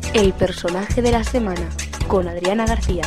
El personaje de la semana, con Adriana García.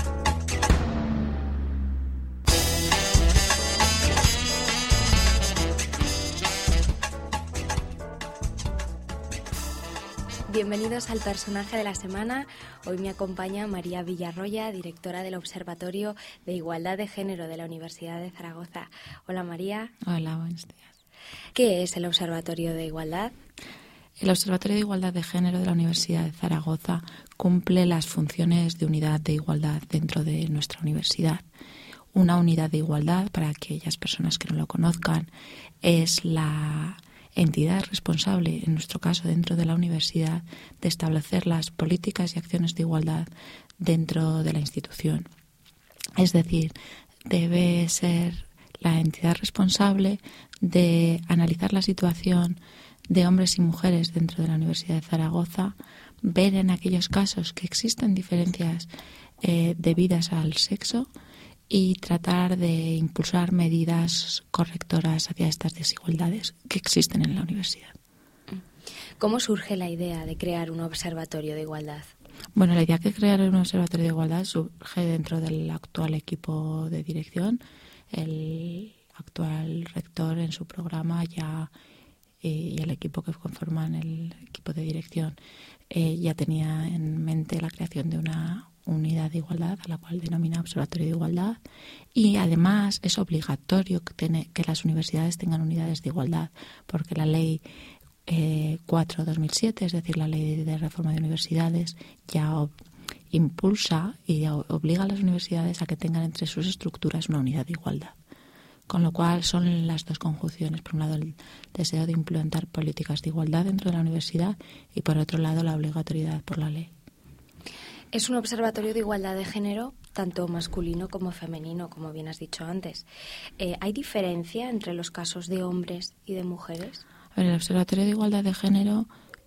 Bienvenidos al personaje de la semana. Hoy me acompaña María Villarroya, directora del Observatorio de Igualdad de Género de la Universidad de Zaragoza. Hola María. Hola, buenos días. ¿Qué es el Observatorio de Igualdad? El Observatorio de Igualdad de Género de la Universidad de Zaragoza cumple las funciones de unidad de igualdad dentro de nuestra universidad. Una unidad de igualdad, para aquellas personas que no lo conozcan, es la entidad responsable, en nuestro caso dentro de la universidad, de establecer las políticas y acciones de igualdad dentro de la institución. Es decir, debe ser la entidad responsable de analizar la situación de hombres y mujeres dentro de la Universidad de Zaragoza, ver en aquellos casos que existen diferencias debidas al sexo y tratar de impulsar medidas correctoras hacia estas desigualdades que existen en la universidad. ¿Cómo surge la idea de crear un observatorio de igualdad? Bueno, la idea de crear un observatorio de igualdad surge dentro del actual equipo de dirección. El actual rector en su programa y el equipo que conforman el equipo de dirección ya tenía en mente la creación de una unidad de igualdad, a la cual denomina Observatorio de Igualdad, y además es obligatorio que las universidades tengan unidades de igualdad, porque la ley 4/2007, es decir, la ley de reforma de universidades, ya impulsa y obliga a las universidades a que tengan entre sus estructuras una unidad de igualdad. Con lo cual son las dos conjunciones. Por un lado, el deseo de implementar políticas de igualdad dentro de la universidad y, por otro lado, la obligatoriedad por la ley. Es un observatorio de igualdad de género, tanto masculino como femenino, como bien has dicho antes. ¿Hay diferencia entre los casos de hombres y de mujeres? A ver, el Observatorio de Igualdad de Género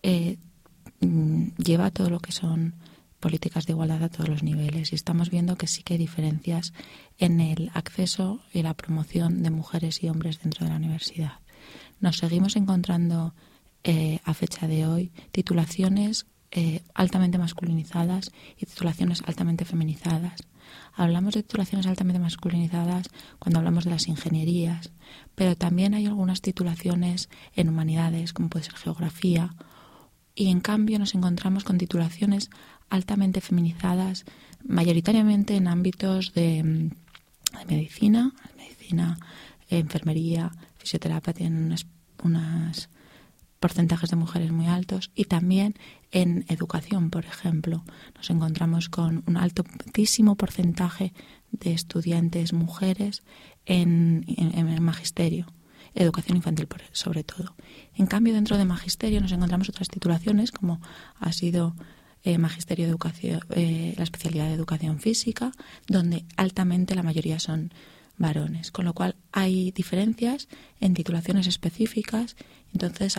lleva todo lo que son políticas de igualdad a todos los niveles, y estamos viendo que sí que hay diferencias en el acceso y la promoción de mujeres y hombres dentro de la universidad. Nos seguimos encontrando a fecha de hoy titulaciones altamente masculinizadas y titulaciones altamente feminizadas. Hablamos de titulaciones altamente masculinizadas cuando hablamos de las ingenierías, pero también hay algunas titulaciones en humanidades, como puede ser geografía, y en cambio nos encontramos con titulaciones altamente feminizadas, mayoritariamente en ámbitos de medicina, enfermería, fisioterapia, tienen unos porcentajes de mujeres muy altos, y también en educación, por ejemplo, nos encontramos con un altísimo porcentaje de estudiantes mujeres en magisterio, educación infantil sobre todo. En cambio, dentro de magisterio nos encontramos otras titulaciones, como ha sido magisterio de educación, la especialidad de educación física, donde altamente la mayoría son varones, con lo cual hay diferencias en titulaciones específicas. Entonces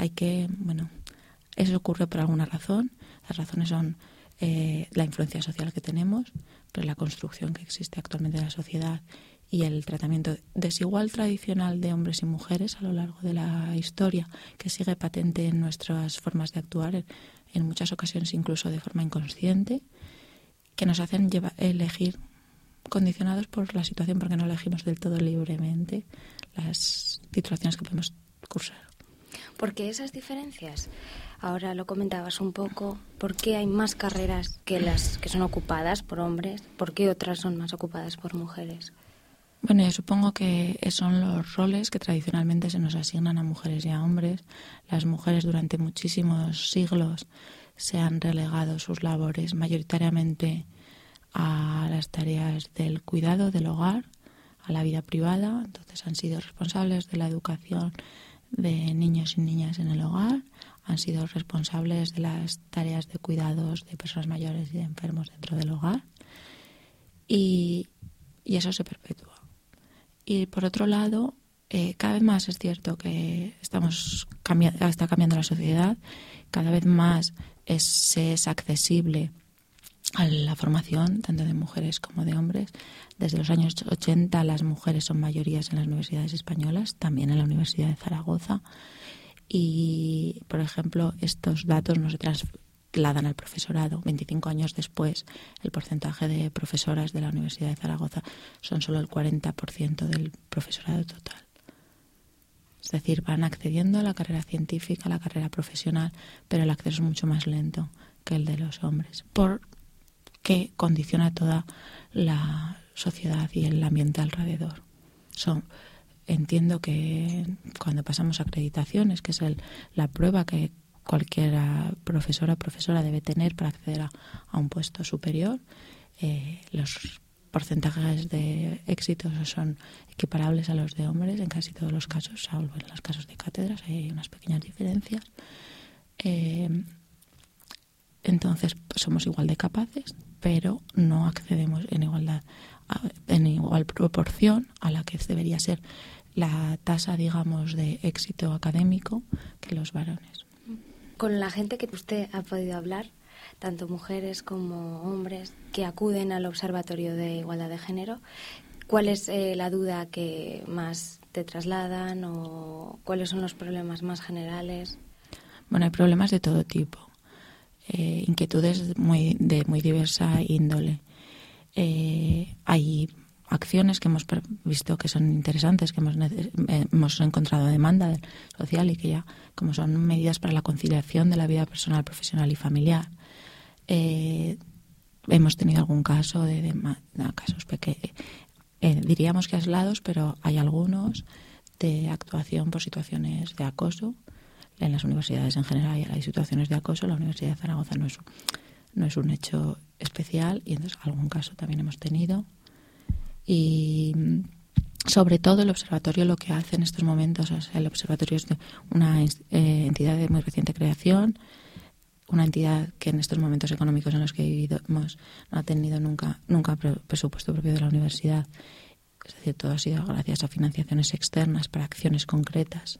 eso ocurre por alguna razón. Las razones son la influencia social que tenemos, pero la construcción que existe actualmente en la sociedad y el tratamiento desigual tradicional de hombres y mujeres a lo largo de la historia, que sigue patente en nuestras formas de actuar, en muchas ocasiones incluso de forma inconsciente, que nos hacen elegir, condicionados por la situación, porque no elegimos del todo libremente las titulaciones que podemos cursar. ¿Por qué esas diferencias? Ahora lo comentabas un poco. ¿Por qué hay más carreras que las que son ocupadas por hombres? ¿Por qué otras son más ocupadas por mujeres? Bueno, yo supongo que son los roles que tradicionalmente se nos asignan a mujeres y a hombres. Las mujeres durante muchísimos siglos se han relegado sus labores mayoritariamente a las tareas del cuidado del hogar, a la vida privada. Entonces han sido responsables de la educación de niños y niñas en el hogar, han sido responsables de las tareas de cuidados de personas mayores y de enfermos dentro del hogar, y eso se perpetúa. Y por otro lado, cada vez más es cierto que está cambiando la sociedad, cada vez más es accesible a la formación tanto de mujeres como de hombres. Desde los años 80 las mujeres son mayorías en las universidades españolas, también en la Universidad de Zaragoza, y por ejemplo estos datos no se trasladan al profesorado. 25 años después, el porcentaje de profesoras de la Universidad de Zaragoza son solo el 40% del profesorado total. Es decir, van accediendo a la carrera científica, a la carrera profesional, pero el acceso es mucho más lento que el de los hombres, porque condiciona toda la sociedad y el ambiente alrededor. Entiendo que cuando pasamos acreditaciones, que es la prueba que cualquier profesora o profesora debe tener para acceder a un puesto superior, los porcentajes de éxito son equiparables a los de hombres en casi todos los casos, salvo en los casos de cátedras hay unas pequeñas diferencias. Entonces, pues somos igual de capaces, pero no accedemos en igual proporción a la que debería ser la tasa, digamos, de éxito académico que los varones. Con la gente que usted ha podido hablar, tanto mujeres como hombres que acuden al Observatorio de Igualdad de Género, ¿cuál es la duda que más te trasladan o cuáles son los problemas más generales? Bueno, hay problemas de todo tipo, inquietudes de muy diversa índole. Hay acciones que hemos visto que son interesantes, que hemos encontrado demanda social y que ya, como son medidas para la conciliación de la vida personal, profesional y familiar. Hemos tenido algún caso casos pequeños, diríamos que aislados, pero hay algunos de actuación por situaciones de acoso. En las universidades en general hay situaciones de acoso. La Universidad de Zaragoza no es un hecho especial y entonces algún caso también hemos tenido. Y sobre todo el observatorio lo que hace en estos momentos, el observatorio es una entidad de muy reciente creación, una entidad que en estos momentos económicos en los que vivimos no ha tenido nunca presupuesto propio de la universidad. Es decir, todo ha sido gracias a financiaciones externas para acciones concretas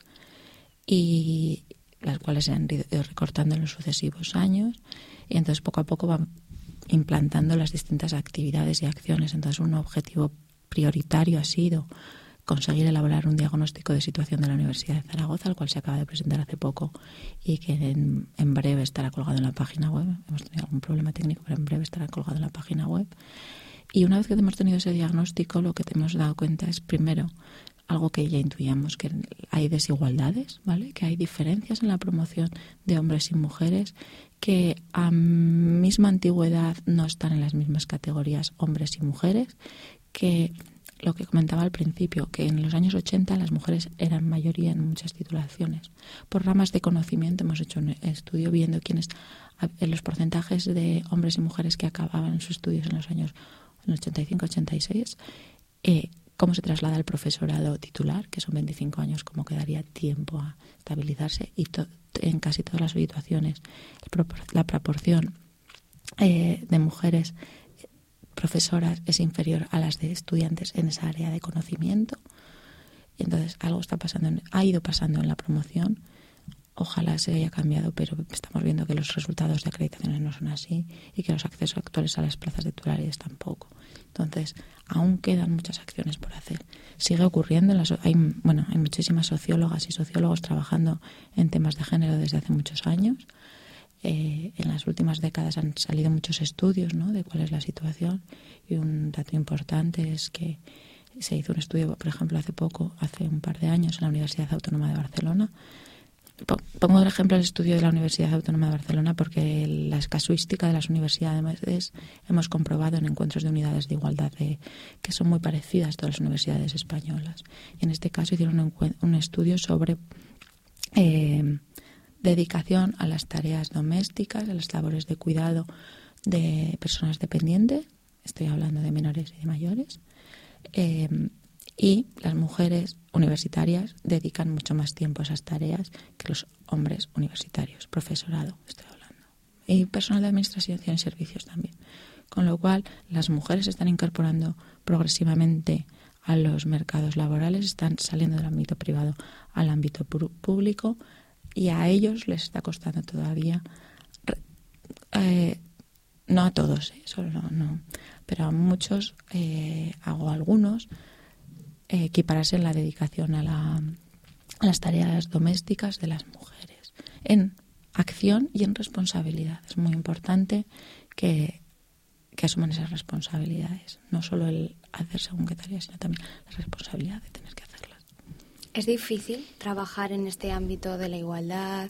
y las cuales se han ido recortando en los sucesivos años, y entonces poco a poco van implantando las distintas actividades y acciones. Entonces un objetivo prioritario ha sido conseguir elaborar un diagnóstico de situación de la Universidad de Zaragoza, el cual se acaba de presentar hace poco y que en breve estará colgado en la página web. Hemos tenido algún problema técnico, pero en breve estará colgado en la página web. Y una vez que hemos tenido ese diagnóstico, lo que te hemos dado cuenta es, primero, algo que ya intuíamos, que hay desigualdades, ¿vale? Que hay diferencias en la promoción de hombres y mujeres, que a misma antigüedad no están en las mismas categorías hombres y mujeres, que lo que comentaba al principio, que en los años 80 las mujeres eran mayoría en muchas titulaciones. Por ramas de conocimiento hemos hecho un estudio viendo en los porcentajes de hombres y mujeres que acababan sus estudios en los años 85-86, cómo se traslada el profesorado titular, que son 25 años, cómo quedaría tiempo a estabilizarse, y en casi todas las situaciones la proporción de mujeres profesoras es inferior a las de estudiantes en esa área de conocimiento. Y entonces algo ha ido pasando en la promoción. Ojalá se haya cambiado, pero estamos viendo que los resultados de acreditaciones no son así y que los accesos actuales a las plazas de titulares tampoco. Entonces, aún quedan muchas acciones por hacer. Sigue ocurriendo, hay muchísimas sociólogas y sociólogos trabajando en temas de género desde hace muchos años. En las últimas décadas han salido muchos estudios, ¿no?, de cuál es la situación, y un dato importante es que se hizo un estudio, por ejemplo, hace un par de años en la Universidad Autónoma de Barcelona. Pongo de ejemplo el estudio de la Universidad Autónoma de Barcelona porque la casuística de las universidades hemos comprobado en encuentros de unidades de igualdad que son muy parecidas a todas las universidades españolas. Y en este caso hicieron un estudio sobre dedicación a las tareas domésticas, a las labores de cuidado de personas dependientes, estoy hablando de menores y de mayores, y las mujeres universitarias dedican mucho más tiempo a esas tareas que los hombres universitarios, profesorado estoy hablando, y personal de administración y servicios también. Con lo cual, las mujeres se están incorporando progresivamente a los mercados laborales, están saliendo del ámbito privado al ámbito público, y a ellos les está costando todavía, no a todos, no, pero a muchos, hago algunos, equipararse en la dedicación a las tareas domésticas de las mujeres en acción y en responsabilidad. Es muy importante que asuman esas responsabilidades, no solo el hacer según qué tareas, sino también la responsabilidad de tener que hacerlas. ¿Es difícil trabajar en este ámbito de la igualdad?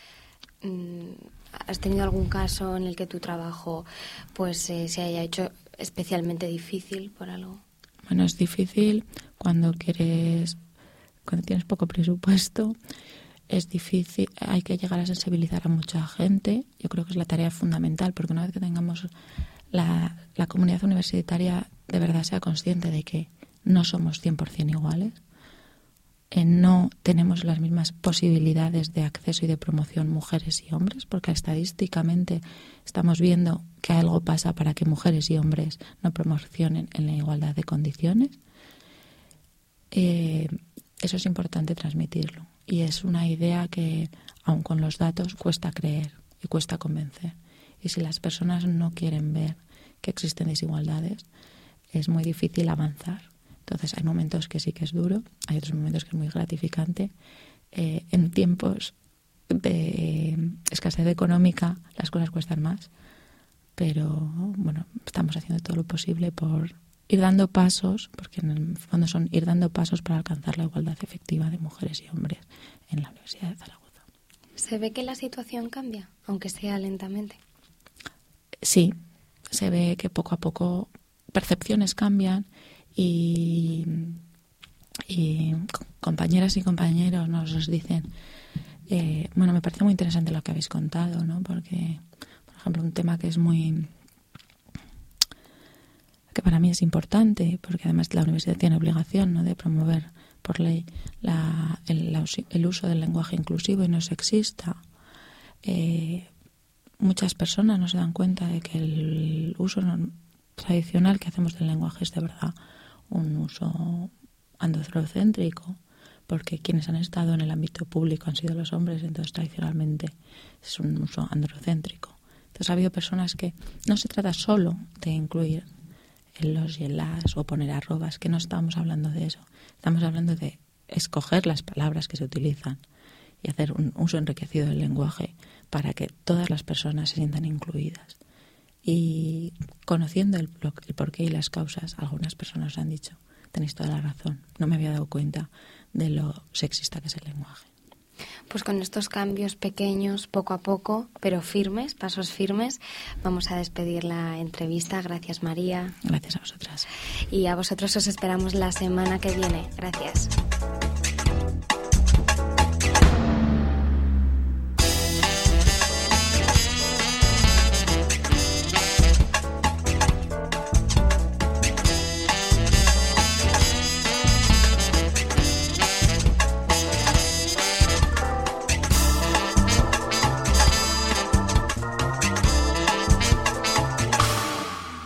¿Has tenido algún caso en el que tu trabajo pues se haya hecho especialmente difícil por algo? Bueno, es difícil cuando tienes poco presupuesto. Es difícil, hay que llegar a sensibilizar a mucha gente. Yo creo que es la tarea fundamental, porque una vez que tengamos la comunidad universitaria de verdad sea consciente de que no somos 100% iguales, no tenemos las mismas posibilidades de acceso y de promoción mujeres y hombres, porque estadísticamente estamos viendo que algo pasa para que mujeres y hombres no promocionen en la igualdad de condiciones. Eso es importante transmitirlo, y es una idea que, aun con los datos, cuesta creer y cuesta convencer. Y si las personas no quieren ver que existen desigualdades, es muy difícil avanzar. Entonces hay momentos que sí que es duro, hay otros momentos que es muy gratificante. En tiempos de escasez económica las cosas cuestan más, pero bueno, estamos haciendo todo lo posible por ir dando pasos, porque en el fondo son ir dando pasos para alcanzar la igualdad efectiva de mujeres y hombres en la Universidad de Zaragoza. ¿Se ve que la situación cambia, aunque sea lentamente? Sí, se ve que poco a poco percepciones cambian y compañeras y compañeros nos dicen, bueno, me parece muy interesante lo que habéis contado, ¿no? Porque, por ejemplo, un tema que para mí es importante, porque además la universidad tiene obligación, ¿no?, de promover por ley el uso del lenguaje inclusivo y no sexista. Muchas personas no se dan cuenta de que el uso tradicional que hacemos del lenguaje es de verdad un uso androcéntrico, porque quienes han estado en el ámbito público han sido los hombres, entonces tradicionalmente es un uso androcéntrico. Entonces ha habido personas que no se trata solo de incluir el los y el las o poner arrobas, que no estamos hablando de eso, estamos hablando de escoger las palabras que se utilizan y hacer un uso enriquecido del lenguaje para que todas las personas se sientan incluidas. Y conociendo el porqué y las causas, algunas personas han dicho, tenéis toda la razón, no me había dado cuenta de lo sexista que es el lenguaje. Pues con estos cambios pequeños, poco a poco, pero firmes, pasos firmes, vamos a despedir la entrevista. Gracias, María. Gracias a vosotras. Y a vosotros os esperamos la semana que viene. Gracias.